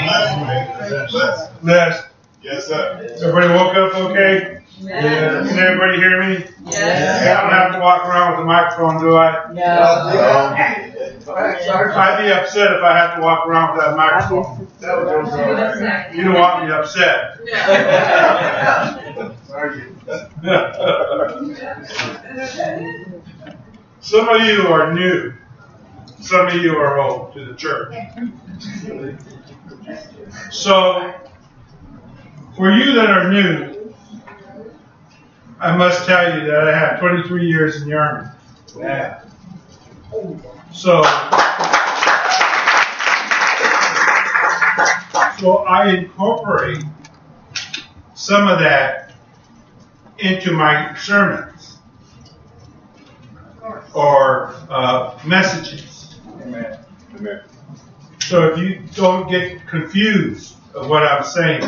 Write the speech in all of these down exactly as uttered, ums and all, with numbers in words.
Blessed. Yes, sir. Everybody woke up okay? Yeah. Can everybody hear me? Yes. I don't have to walk around with the microphone, do I? No. I'd be upset if I had to walk around with that microphone. You don't want me upset. Some of you are new. Some of you are old to the church. So, for you that are new, I must tell you that I had twenty-three years in the Army. Yeah. So, so I incorporate some of that into my sermons or uh, messages. Amen. Amen. So if you don't get confused of what I'm saying,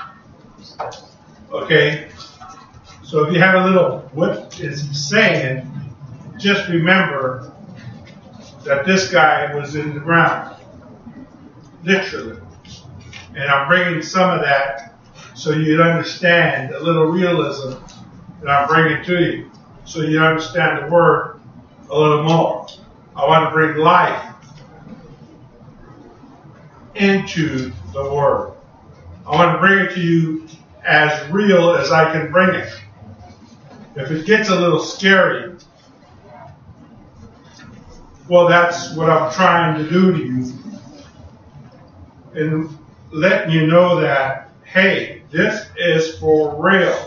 okay? So if you have a little, what is he saying? Just remember that this guy was in the ground, literally. And I'm bringing some of that so you'd understand a little realism that I'm bringing to you, so you understand the word a little more. I want to bring life into the word. I want to bring it to you as real as I can bring it. If it gets a little scary, well, that's what I'm trying to do to you. And letting you know that, hey, this is for real.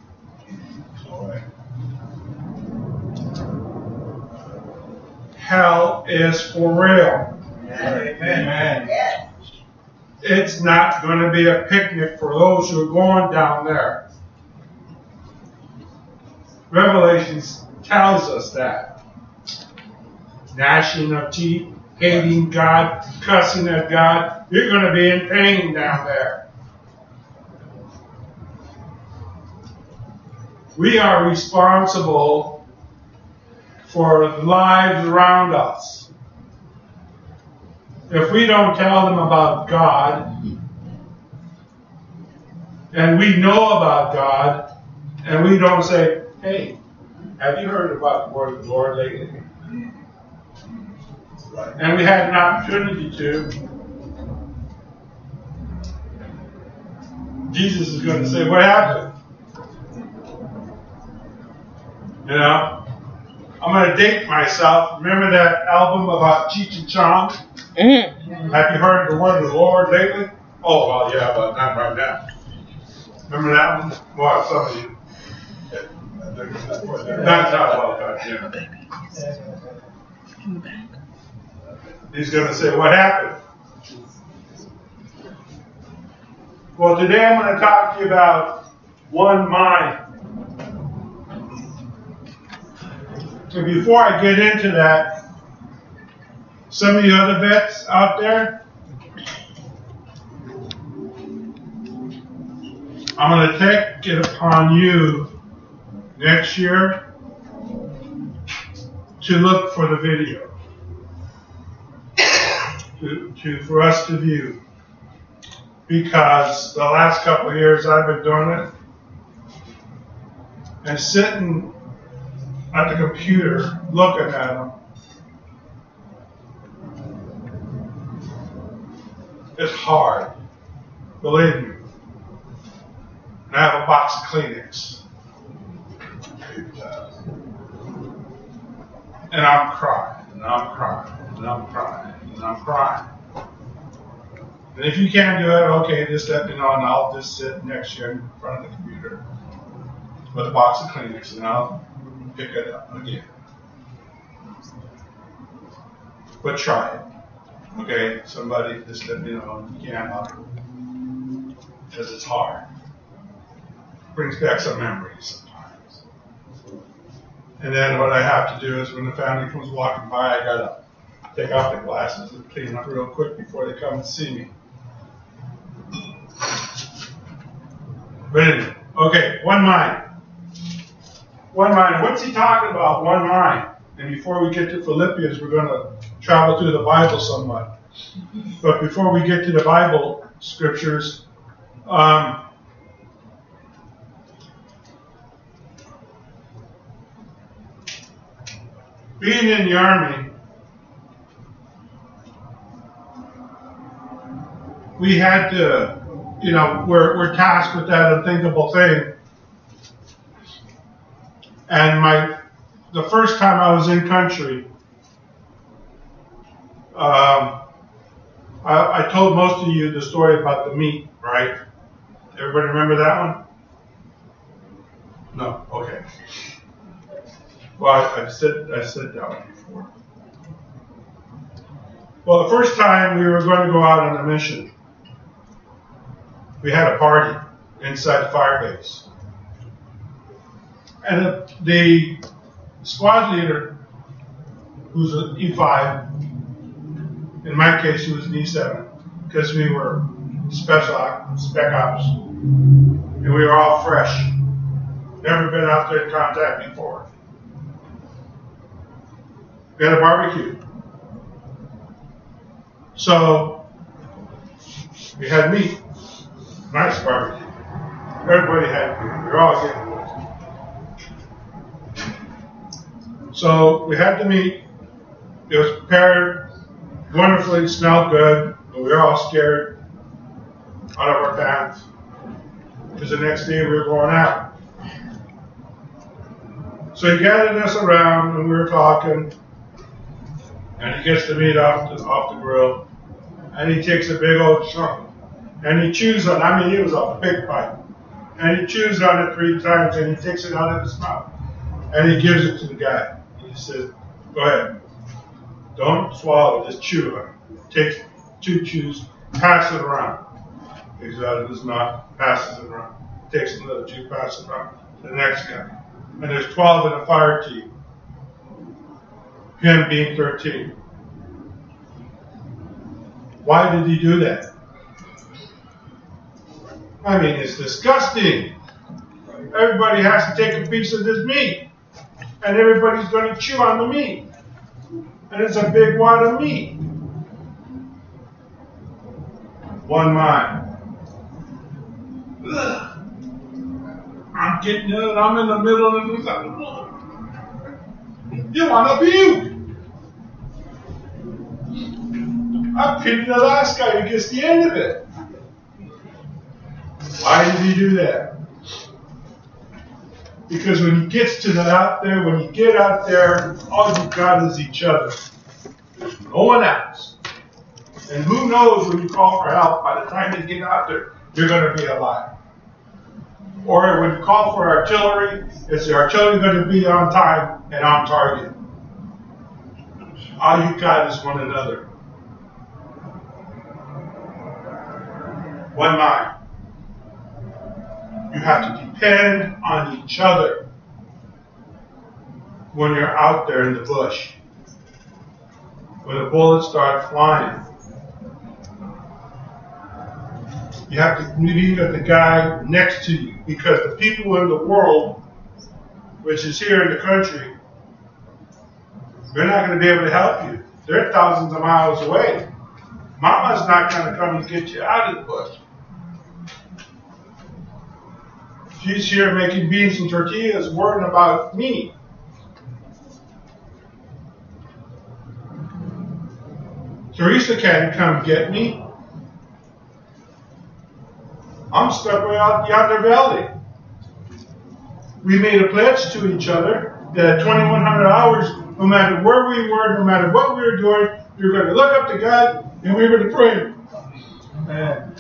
Hell is for real. Amen. Amen. It's not going to be a picnic for those who are going down there. Revelations tells us that. Gnashing of teeth, hating God, cussing at God. You're going to be in pain down there. We are responsible for the lives around us. If we don't tell them about God, and we know about God, and we don't say, hey, have you heard about the word of the Lord lately? And we had an opportunity to. Jesus is going to say, what happened? You know? I'm going to date myself. Remember that album about Cheech and Chong? Mm-hmm. Have you heard the word of the Lord lately? Oh, well, yeah, but not right now. Remember that one? Well, some of you. That's not well done, yeah. He's going to say, what happened? Well, today I'm going to talk to you about one mind. And before I get into that, some of you other vets out there, I'm going to take it upon you next year to look for the video, to, to for us to view. Because the last couple of years I've been doing it, and sitting at the computer looking at them, it's hard, believe me. And I have a box of Kleenex. And I'm crying, and I'm crying, and I'm crying, and I'm crying. And if you can't do it, okay, just let me know, and I'll just sit next year in front of the computer with a box of Kleenex, and I'll pick it up again. But try it. Okay, somebody just let me know you can't help it. Because it's hard. Brings back some memories sometimes. And then what I have to do is when the family comes walking by, I gotta take off the glasses and clean up real quick before they come and see me. But anyway, okay, one mind. One mind. What's he talking about? One mind. And before we get to Philippians, we're going to travel through the Bible somewhat. But before we get to the Bible scriptures. Um, being in the army, we had to, you know, we're, we're tasked with that unthinkable thing. And my, the first time I was in country, um, I, I told most of you the story about the meat, right? Everybody remember that one? No? Okay. Well, I, I've said, I said that one before. Well, the first time we were going to go out on a mission, we had a party inside the fire base. And the, the squad leader, who's an E five, in my case, he was an E seven, because we were special op, spec ops, and we were all fresh. Never been out there in contact before. We had a barbecue. So, we had meat. Nice barbecue. Everybody had food. We were all getting food. So, we had the meat. It was prepared wonderfully, smelled good, but we were all scared out of our pants because the next day we were going out. So he gathered us around and we were talking, and he gets the meat off the, off the grill, and he takes a big old chunk, and he chews on it. I mean, he was a big bite, and he chews on it three times, and he takes it out of his mouth, and he gives it to the guy. He says, "Go ahead. Don't swallow, just chew on it." Takes two chews, pass it around. Takes it out of his mouth, passes it around. Takes another chew, passes it around to the next guy. And there's twelve in a fire team. Him being thirteen. Why did he do that? I mean, it's disgusting. Everybody has to take a piece of this meat. And everybody's going to chew on the meat. And it's a big wad of meat. One mind. Ugh. I'm getting it, and I'm in the middle, and it's like, you want to puke. I pity the last guy who gets the end of it. Why did he do that? Because when he gets to the out there, when you get out there, all you've got is each other. There's no one else. And who knows when you call for help, by the time you get out there, you're going to be alive. Or when you call for artillery, is the artillery going to be on time and on target? All you got is one another. One mind. You have to depend on each other when you're out there in the bush. When the bullets start flying. You have to believe at the guy next to you, because the people in the world, which is here in the country, they're not going to be able to help you. They're thousands of miles away. Mama's not going to come and get you out of the bush. She's here making beans and tortillas, worrying about me. Teresa can't come get me. I'm stuck way out yonder valley. We made a pledge to each other that at twenty-one hundred hours, no matter where we were, no matter what we were doing, we were going to look up to God and we were going to pray. Amen.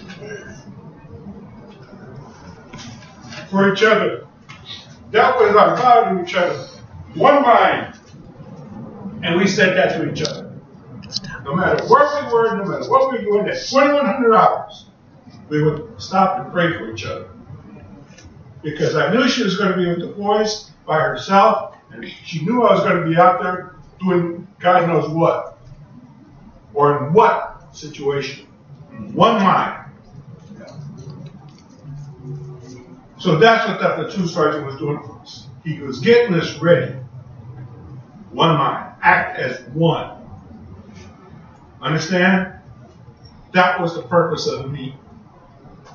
For each other. That was our vow to each other. One mind. And we said that to each other. No matter where we were, no matter what we were doing, at twenty-one hundred hours, we would stop and pray for each other. Because I knew she was going to be with the boys by herself, and she knew I was going to be out there doing God knows what. Or in what situation. One mind. So that's what that platoon sergeant was doing for us. He was getting us ready. One mind. Act as one. Understand? That was the purpose of the meet.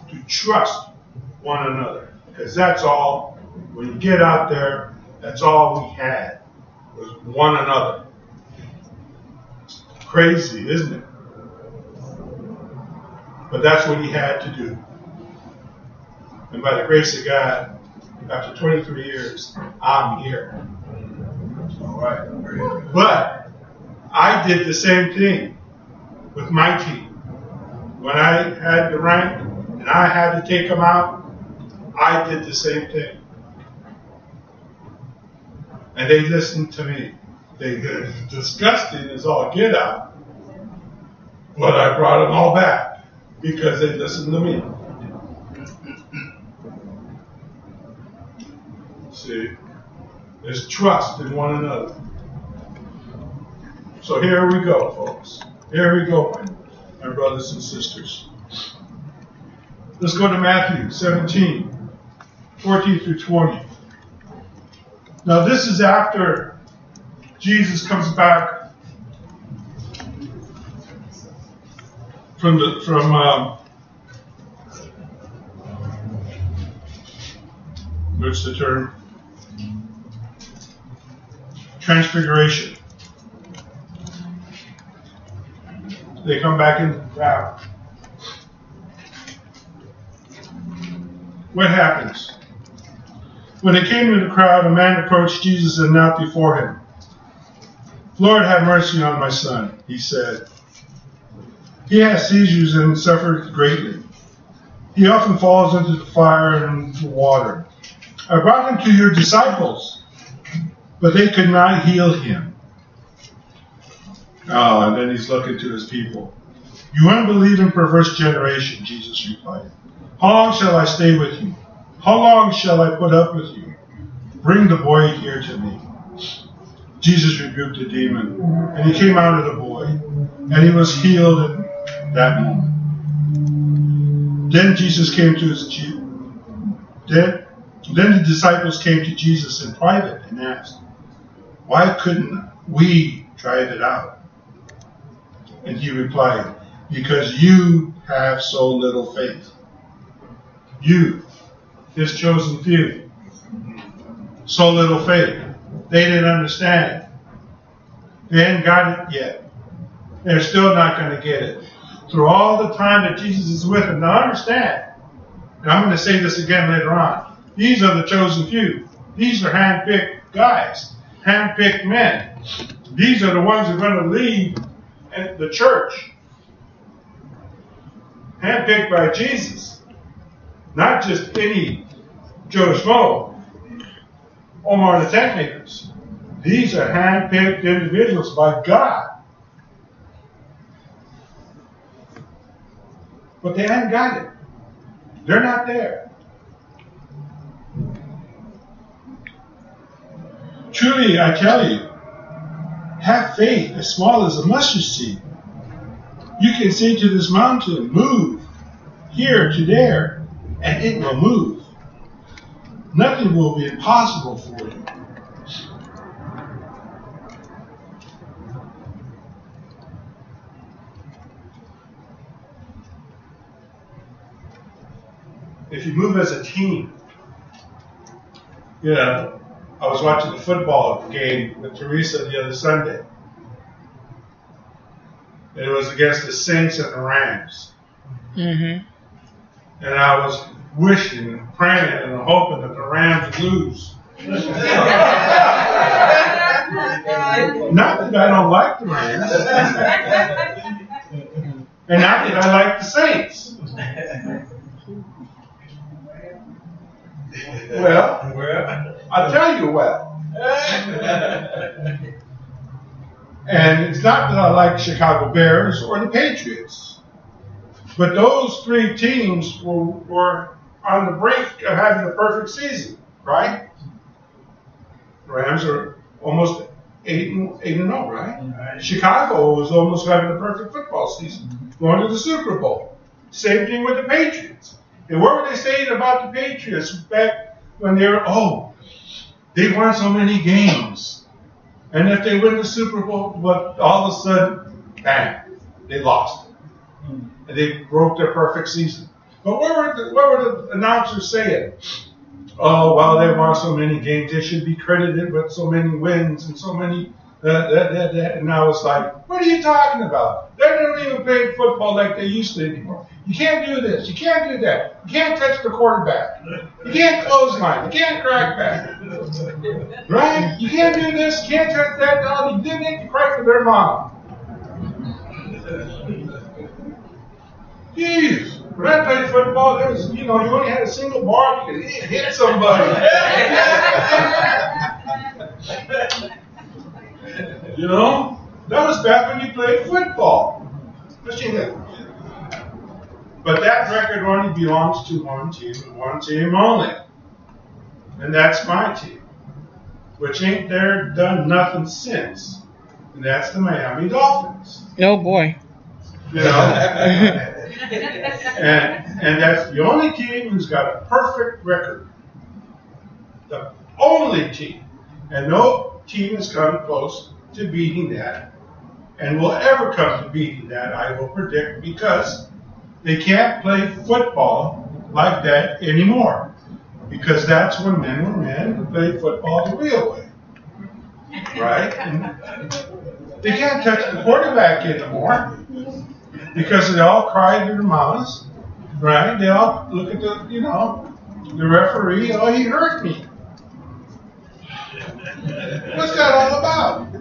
to trust one another. Because that's all, when you get out there, that's all we had, was one another. Crazy, isn't it? But that's what he had to do. And by the grace of God, after twenty-three years, I'm here. All right. But I did the same thing with my team. When I had the rank and I had to take them out, I did the same thing. And they listened to me. They did disgusting as all get out. But I brought them all back because they listened to me. See, there's trust in one another. So here we go, folks. Here we go, my, my brothers and sisters. Let's go to Matthew seventeen, fourteen through twenty. Now this is after Jesus comes back from the from um, what's the term? Transfiguration. They come back in the crowd. What happens? When they came to the crowd, a man approached Jesus and knelt before him. Lord, have mercy on my son, he said. He has seizures and suffers greatly. He often falls into the fire and into water. I brought him to your disciples, but they could not heal him. Oh, and then he's looking to his people. You unbelieving, perverse generation, Jesus replied. How long shall I stay with you? How long shall I put up with you? Bring the boy here to me. Jesus rebuked the demon, and he came out of the boy, and he was healed at that moment. Then Jesus came to his then, then the disciples came to Jesus in private and asked, why couldn't we try it out? And he replied, because you have so little faith. You, his chosen few, so little faith. They didn't understand. They hadn't got it yet. They're still not going to get it. Through all the time that Jesus is with them. Now understand, and I'm going to say this again later on, these are the chosen few. These are hand-picked guys, hand-picked men. These are the ones who are going to lead the church. Hand-picked by Jesus. Not just any Joe Schmo. Omar the tent makers. These are hand-picked individuals by God. But they haven't got it. They're not there. Truly, I tell you, have faith as small as a mustard seed. You can say to this mountain, move here to there, and it will move. Nothing will be impossible for you. If you move as a team, you know, I was watching the football game with Teresa the other Sunday. And it was against the Saints and the Rams. Mm-hmm. And I was wishing and praying and hoping that the Rams lose. Not that I don't like the Rams. And not that I like the Saints. Well, well, I'll tell you well. And it's not that I like Chicago Bears or the Patriots. But those three teams were, were on the brink of having a perfect season, right? The Rams are almost eight and eight and zero, right? right? Chicago was almost having a perfect football season, going to the Super Bowl. Same thing with the Patriots. And what were they saying about the Patriots back when they were? Oh, they won so many games, and if they win the Super Bowl, but all of a sudden, bang, they lost. And they broke their perfect season. But what were the, what were the announcers saying? Oh, well, they won so many games. They should be credited with so many wins and so many that, that, that, that. And I was like, what are you talking about? They don't even play football like they used to anymore. You can't do this. You can't do that. You can't touch the quarterback. You can't clothesline. You can't crack back. Right? You can't do this. You can't touch that dog. You didn't get to cry for their mom. Jeez. When I played football, there was, you know, you only had a single bar, you could hit, hit somebody. You know? That was back when you played football. But that record only belongs to one team and one team only. And that's my team. Which ain't there done nothing since. And that's the Miami Dolphins. Oh boy. You know? And, and that's the only team who's got a perfect record. The only team. And no team has come close to beating that. And will ever come to beating that, I will predict, because they can't play football like that anymore. Because that's when men were men who played football the real way. Right? And they can't touch the quarterback anymore. Because they all cry to their mamas, right? They all look at the, you know, the referee. Oh, he hurt me. What's that all about?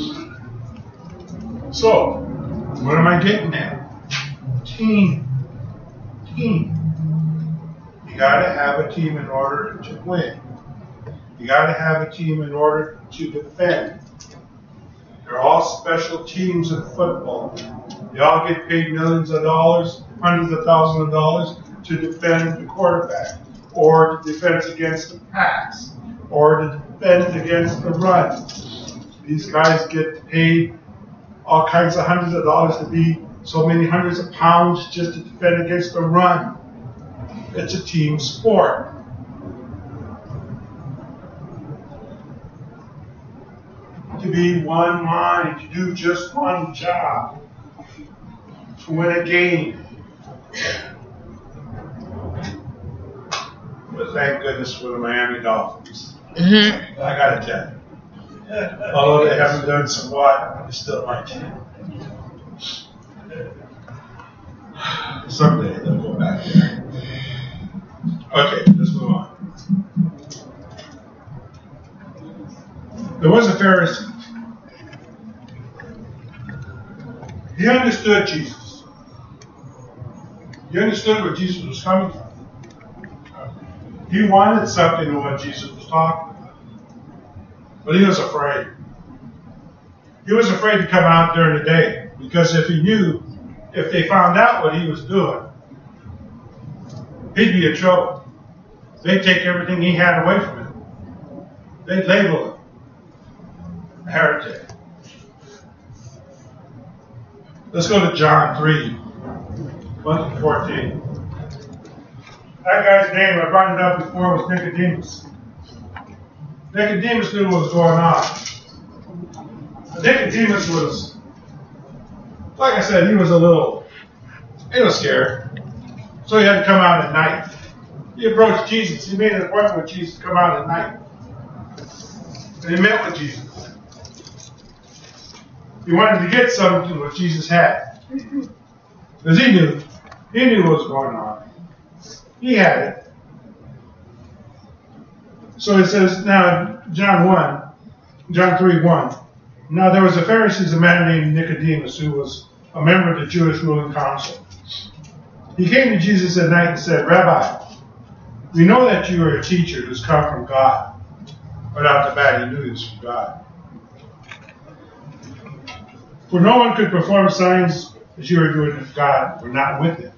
So, what am I getting at? Team. Team. You got to have a team in order to win. You got to have a team in order to defend. They're all special teams in football. They all get paid millions of dollars, hundreds of thousands of dollars to defend the quarterback, or to defend against the pass, or to defend against the run. These guys get paid all kinds of hundreds of dollars to be so many hundreds of pounds just to defend against the run. It's a team sport. To be one mind, to do just one job, to win a game. But thank goodness for the Miami Dolphins. Mm-hmm. I gotta tell you. Although they haven't done so what, they're still my team. Someday they'll go back there. Okay, let's move on. There was a Pharisee. He understood Jesus. He understood where Jesus was coming from. He wanted something of what Jesus was talking about. But he was afraid. He was afraid to come out during the day. Because if he knew, if they found out what he was doing, he'd be in trouble. They'd take everything he had away from him. They'd label him a heretic. Let's go to John three, one to fourteen. That guy's name, I brought it up before, was Nicodemus. Nicodemus knew what was going on. Nicodemus was, like I said, he was a little, he was scared. So he had to come out at night. He approached Jesus. He made an appointment with Jesus to come out at night. And he met with Jesus. He wanted to get something what Jesus had. Because he knew. He knew what was going on. He had it. So it says, now, John one, John three, one. Now there was a Pharisee, a man named Nicodemus, who was a member of the Jewish ruling council. He came to Jesus at night and said, Rabbi, we know that you are a teacher who's come from God. Right off the bat, he knew he was from God. For no one could perform signs as you are doing if God were not with him.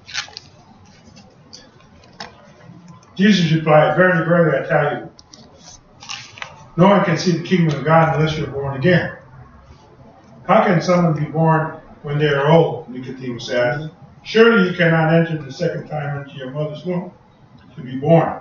Jesus replied, Verily, verily, I tell you, no one can see the kingdom of God unless you're born again. How can someone be born when they are old? Nicodemus asked. Surely you cannot enter the second time into your mother's womb to be born.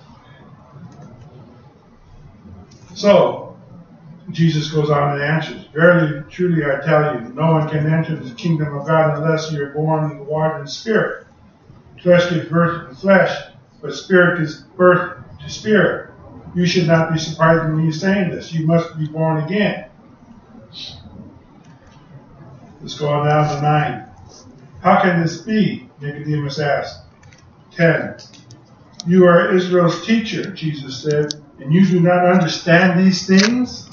So, Jesus goes on and answers, Verily, truly, I tell you, no one can enter the kingdom of God unless you are born in the water and spirit. Flesh gives birth to flesh, but spirit gives birth to spirit. You should not be surprised when he's saying this. You must be born again. Let's go on down to nine. How can this be? Nicodemus asked. ten. You are Israel's teacher, Jesus said, and you do not understand these things?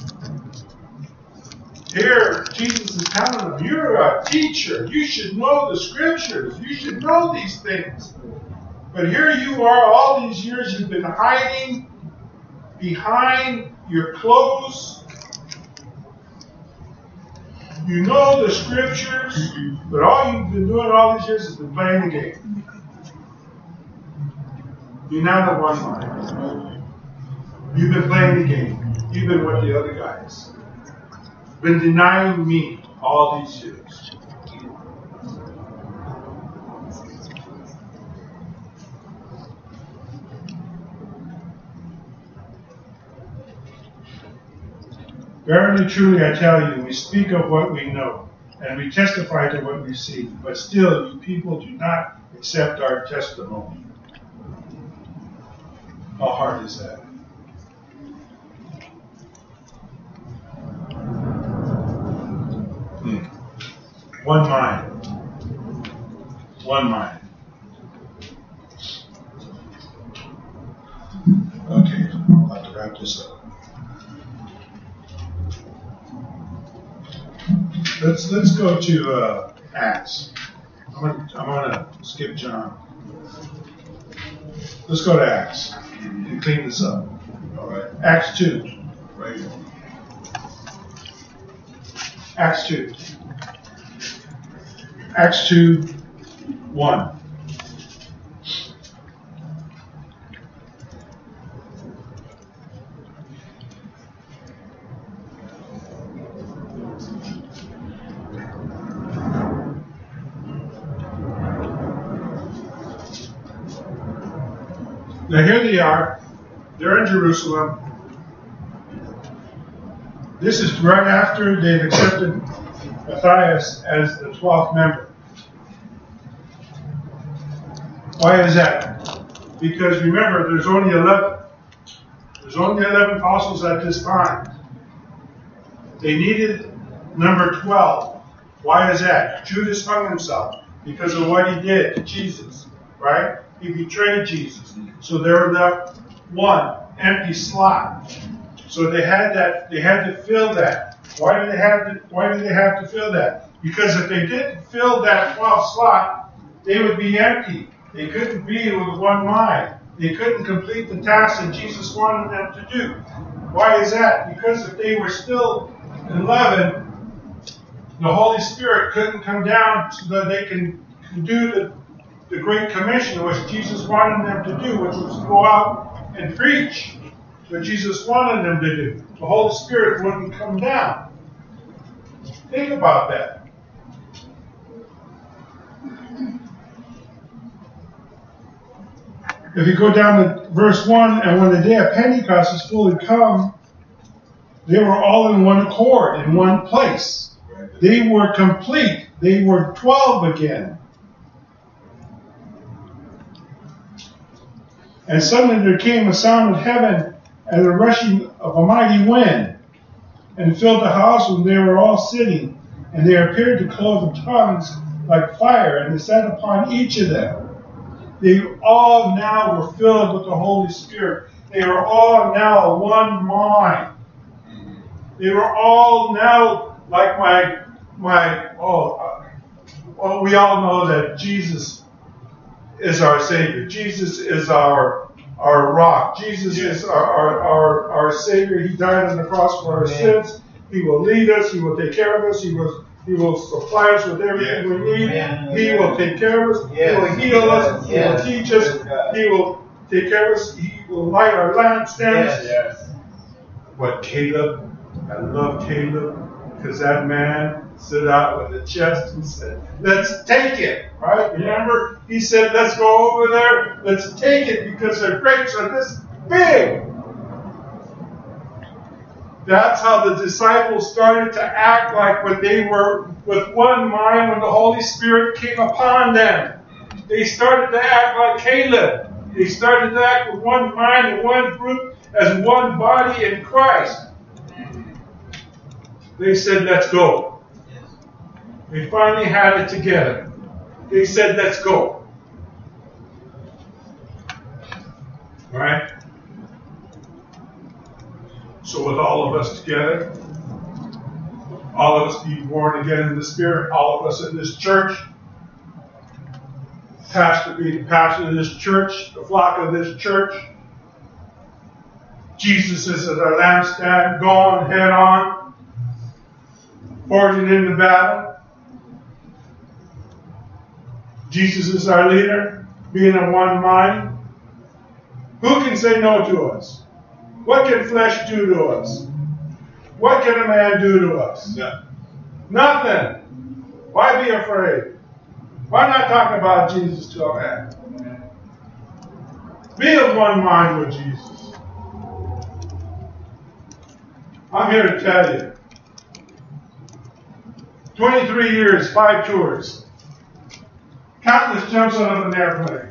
Here, Jesus is telling them, you're a teacher. You should know the scriptures. You should know these things. But here you are, all these years you've been hiding behind your clothes. You know the scriptures, but all you've been doing all these years has been playing the game. You're not of one mind. You've been playing the game. You've been with the other guys. Been denying me all these years. Verily, truly, I tell you, we speak of what we know, and we testify to what we see, but still you people do not accept our testimony. How hard is that? Hmm. One mind. One mind. Okay, I'm about to wrap this up. Let's let's go to uh, Acts. I'm gonna, I'm gonna skip John. Let's go to Acts and clean this up. All right. Acts two. Right. Acts two. Acts two, one. Now here they are. They're in Jerusalem. This is right after they've accepted Matthias as the twelfth member. Why is that? Because remember, there's only eleven. There's only eleven apostles at this time. They needed number twelve. Why is that? Judas hung himself because of what he did to Jesus, right? He betrayed Jesus. So they were left one empty slot. So they had that. They had to fill that. Why did they have to? Why did they have to fill that? Because if they didn't fill that twelfth slot, they would be empty. They couldn't be with one mind. They couldn't complete the task that Jesus wanted them to do. Why is that? Because if they were still eleven, the Holy Spirit couldn't come down so that they can do the, the Great Commission, which Jesus wanted them to do, which was to go out and preach what Jesus wanted them to do. The Holy Spirit wouldn't come down. Think about that. If you go down to verse one, and when the day of Pentecost is fully come, they were all in one accord, in one place. They were complete. They were twelve again. And suddenly there came a sound of heaven and the rushing of a mighty wind, and filled the house where they were all sitting. And there appeared to cloven tongues like fire, and they sat upon each of them. They all now were filled with the Holy Spirit. They were all now one mind. They were all now like my, my oh, uh, well, we all know that Jesus is our Savior. Jesus is our our rock. Jesus yes. is our, our, our, our Savior. He died on the cross for our Amen. sins. He will lead us. He will take care of us. He will He will supply us with everything yes. we need. Amen. He will take care of us. Yes. He will heal us. Yes. He will teach us. Yes. He will take care of us. He will light our lampstands. Yes. Yes. But Caleb, I love Caleb because that man stood out with a chest and said, "Let's take it." Right? Remember, he said, "Let's go over there. Let's take it because the grapes are this big." That's how the disciples started to act like when they were with one mind when the Holy Spirit came upon them. they started to act like Caleb. They started to act with one mind and one fruit as one body in Christ. They said, let's go. They finally had it together. They said, let's go. All right? So with all of us together, all of us being born again in the Spirit, all of us in this church, pastor being the pastor of this church, the flock of this church, Jesus is at our lampstand, going head on, forging in the battle. Jesus is our leader, being in one mind. Who can say no to us? What can flesh do to us? What can a man do to us? Yeah. Nothing. Why be afraid? Why not talk about Jesus to a man? Be of one mind with Jesus. I'm here to tell you. twenty-three years, five tours. Countless jumps out of an airplane.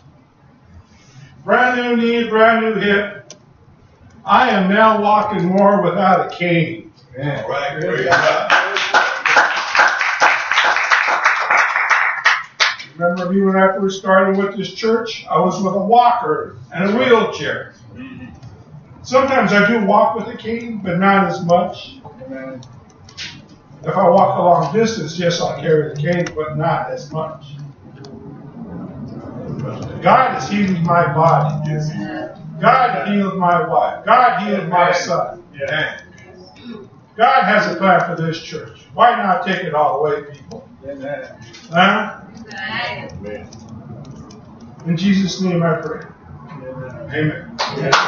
Brand new knee, brand new hip. I am now walking more without a cane. Man, all right, praise God. Remember me when I first started with this church? I was with a walker and a wheelchair. Sometimes I do walk with a cane, but not as much. If I walk a long distance, yes, I'll carry the cane, but not as much. God is healing my body. God healed my wife. God healed my son. God has a plan for this church. Why not take it all away, people? Huh? In Jesus' name I pray. Amen.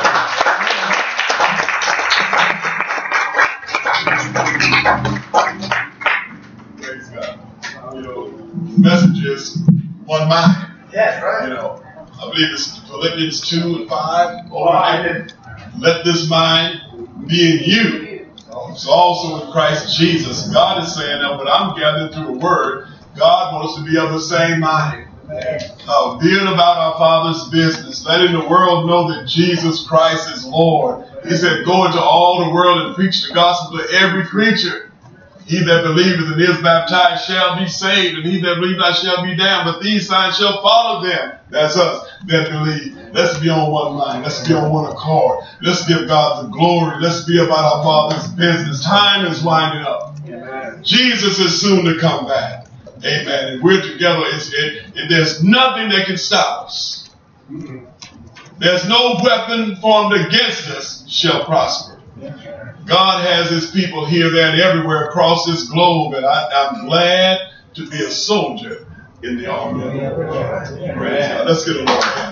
Praise God. You know, the message is one mind. Yes, right. You know, I believe it's Philippians two and five. Oh, I did. Let this mind be in you. It's also in Christ Jesus. God is saying that when I'm gathered through the Word, God wants to be of the same mind. Uh, being about our Father's business, letting the world know that Jesus Christ is Lord. He said, go into all the world and preach the gospel to every creature. He that believeth and is baptized shall be saved, and he that believeth not shall be damned. But these signs shall follow them. That's us that believe. Let's be on one mind. Let's be on one accord. Let's give God the glory. Let's be about our Father's business. Time is winding up. Amen. Jesus is soon to come back. Amen. And we're together. It's, it, it, there's nothing that can stop us. There's no weapon formed against us shall prosper. God has his people here, there, and everywhere across this globe, and I, I'm glad to be a soldier in the army. Praise God. Let's get a Lord again.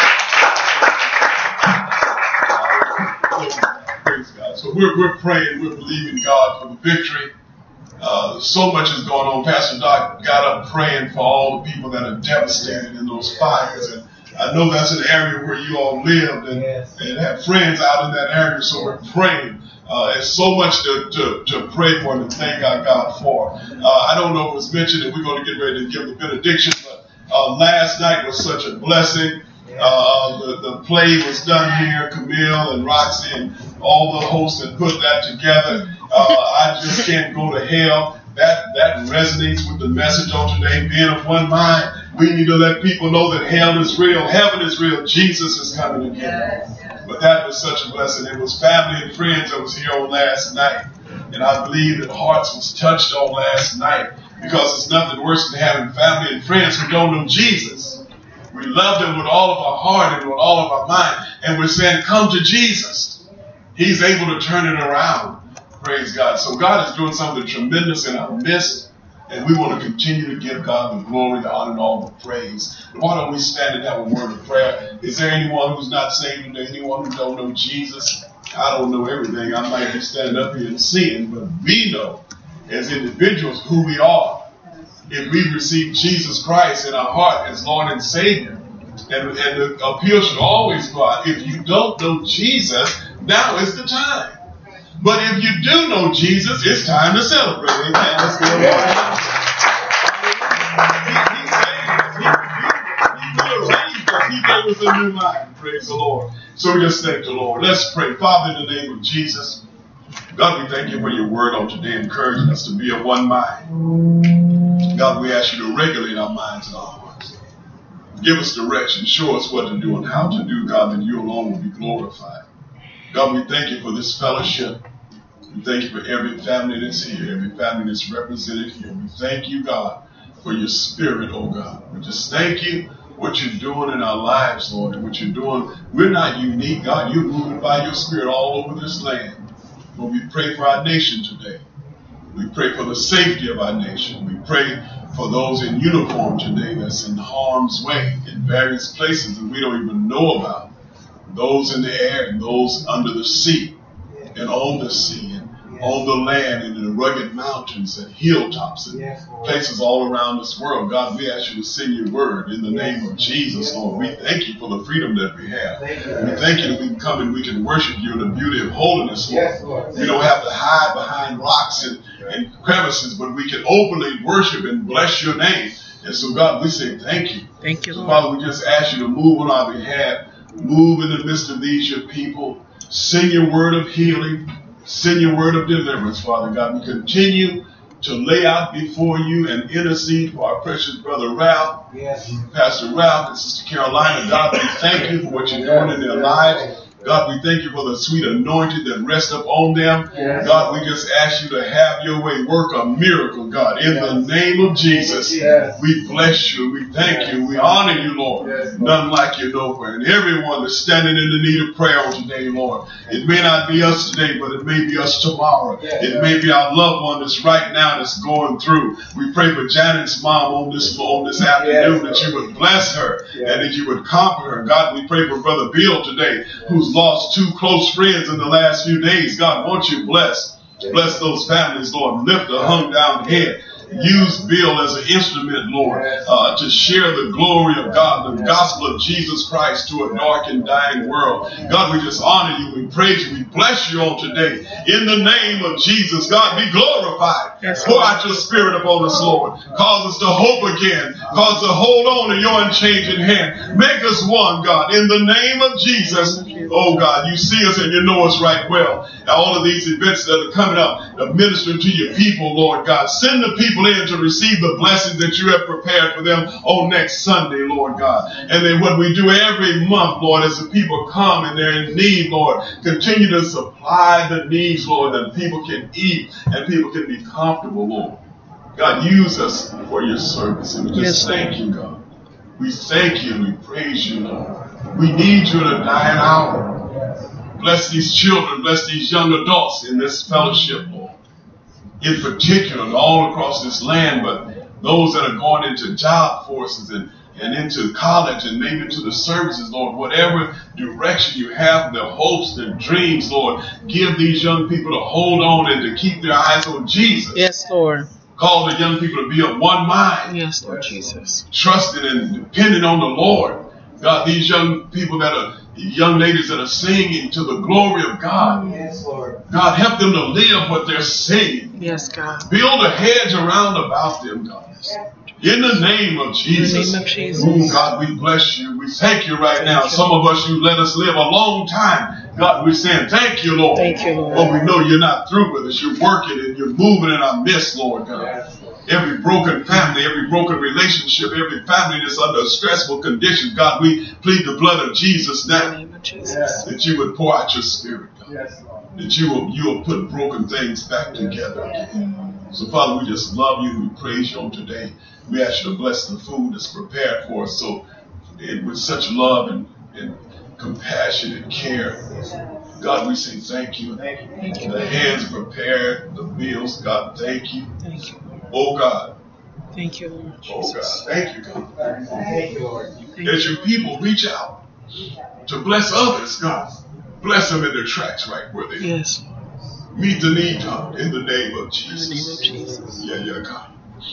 Praise God. So we're, we're praying, we're believing God for the victory. Uh, so much is going on. Pastor Doc got up praying for all the people that are devastated in those fires, and I know that's an area where you all lived and, yes. and have friends out in that area, so we're praying. Uh, there's so much to, to, to pray for and to thank our God for. Uh, I don't know if it was mentioned, and we're going to get ready to give the benediction, but uh, last night was such a blessing. Uh, the, the play was done here. Camille and Roxy and all the hosts that put that together. Uh, I just can't go to hell. That, that resonates with the message on today, being of one mind. We need to let people know that hell is real, heaven is real, Jesus is coming again. Yes, yes. But that was such a blessing. It was family and friends that was here on last night. And I believe that hearts was touched on last night, because it's nothing worse than having family and friends who don't know Jesus. We love them with all of our heart and with all of our mind. And we're saying, come to Jesus. He's able to turn it around. Praise God. So God is doing something tremendous in our midst. And we want to continue to give God the glory, the honor, and all the praise. Why don't we stand and have a word of prayer? Is there anyone who's not saved today? Anyone who don't know Jesus? I don't know everything. I might be standing up here and seeing, but we know as individuals who we are. If we receive Jesus Christ in our heart as Lord and Savior, and, and the appeal should always go out. If you don't know Jesus, now is the time. But if you do know Jesus, it's time to celebrate. Amen. Let's go. He, he saved us. He redeemed heart with a new mind. Praise the Lord. So we just thank the Lord. Let's pray. Father, in the name of Jesus, God, we thank you for your word on today, encouraging us to be of one mind. God, we ask you to regulate our minds and our hearts. Give us direction. Show us what to do and how to do, God, that you alone will be glorified. God, we thank you for this fellowship. We thank you for every family that's here, every family that's represented here. We thank you, God, for your spirit, oh God. We just thank you what you're doing in our lives, Lord, and what you're doing. We're not unique, God. You're moving by your spirit all over this land. Lord, we pray for our nation today. We pray for the safety of our nation. We pray for those in uniform today that's in harm's way in various places that we don't even know about. Those in the air and those under the sea and on the sea and on the land and in the rugged mountains and hilltops and places all around this world. God, we ask you to send your word in the name of Jesus, Lord. We thank you for the freedom that we have. We thank you that we can come and we can worship you in the beauty of holiness, Lord. We don't have to hide behind rocks and, and crevices, but we can openly worship and bless your name. And so, God, we say thank you. Thank you, Lord. So, Father, we just ask you to move on our behalf. Move in the midst of these, your people. Send your word of healing. Send your word of deliverance, Father God. We continue to lay out before you and intercede for our precious brother Ralph, yes. Pastor Ralph and Sister Carolina. God, we thank you for what you're doing in their lives. God, we thank you for the sweet anointing that rests upon them. Yes. God, we just ask you to have your way. Work a miracle, God, in yes. the name of Jesus. Yes. We bless you. We thank yes. you. We honor you, Lord. Yes. None like you nowhere. And everyone that's standing in the need of prayer on today, Lord. It may not be us today, but it may be us tomorrow. Yes. It may be our loved one that's right now that's going through. We pray for Janet's mom on this, on this afternoon, yes. that you would bless her yes. and that you would comfort her. God, we pray for Brother Bill today, yes. who's lost two close friends in the last few days. God, won't you bless, bless those families, Lord. Lift a hung down head. Use Bill as an instrument, Lord, uh, to share the glory of God, the gospel of Jesus Christ to a dark and dying world. God, we just honor you. We praise you. We bless you on today. In the name of Jesus, God, be glorified. Pour out your spirit upon us, Lord. Cause us to hope again. Cause us to hold on to your unchanging hand. Make us one, God. In the name of Jesus, oh God, you see us and you know us right well. All of these events that are coming up, uh, ministering to your people, Lord God. Send the people in to receive the blessings that you have prepared for them on next Sunday, Lord God. And then what we do every month, Lord, as the people come and they're in need, Lord, continue to supply the needs, Lord, that people can eat and people can be comfortable, Lord. God, use us for your service. And we just yes, thank you, God. We thank you and we praise you, Lord. We need you in a dying hour. Bless these children, bless these young adults in this fellowship, Lord. In particular, all across this land, but those that are going into job forces and, and into college and maybe into the services, Lord, whatever direction you have, their hopes, their dreams, Lord, give these young people to hold on and to keep their eyes on Jesus. Yes, Lord. Call the young people to be of one mind. Yes, Lord Jesus. Trusting and depending on the Lord. God, these young people that are young ladies that are singing to the glory of God. Yes, Lord. God, help them to live what they're singing. Yes, God. Build a hedge around about them, God. In the name of Jesus. In the name of Jesus. Oh, God, we bless you. We thank you right thank now. You. Some of us, you let us live a long time. God, we're saying thank you, Lord. Thank you, Lord. But we know you're not through with us. You're working and you're moving in our midst, Lord God. Yes. Every broken family, every broken relationship, every family that's under stressful conditions, God, we plead the blood of Jesus now. In the name of Jesus. That you would pour out your spirit, God. Yes, Lord. That you will, you will put broken things back together again. So, Father, we just love you. We praise you on today. We ask you to bless the food that's prepared for us so it, with such love and, and compassion and care. God, we say thank you. Thank you. The hands prepared, the meals, God, thank you. Thank you. Oh, God. Thank you, Lord Oh, Jesus. God. Thank you, God. Thank you, Lord. As your people reach out to bless others, God, bless them in their tracks right where they are. Yes. Meet the need, God, in the name of Jesus. In the name of Jesus. Yeah, yeah, God.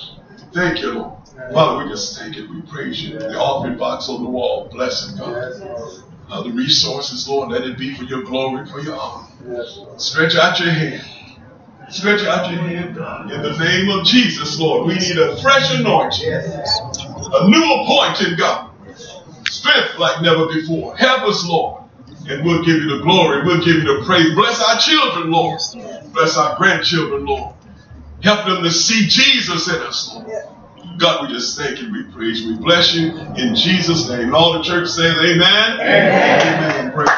Thank you, Lord. Father, we just thank you. We praise you. The offering box on the wall, bless it, God. Uh, the resources, Lord, let it be for your glory, for your honor. Stretch out your hand. Stretch out your hand, God. In the name of Jesus, Lord, we need a fresh anointing. A new appointed, God. strength like never before. Help us, Lord. And we'll give you the glory. We'll give you the praise. Bless our children, Lord. Bless our grandchildren, Lord. Help them to see Jesus in us, Lord. God, we just thank you. We praise you. We bless you in Jesus' name. And all the church says amen. Amen. Amen. Praise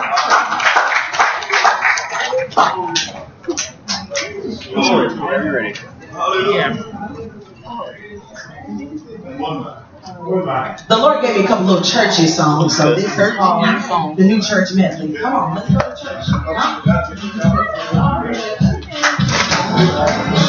God. Glory. Are you ready? Hallelujah. The Lord gave me a couple little churchy songs, so this is um, the new church medley. Come on, let's go to church. Huh?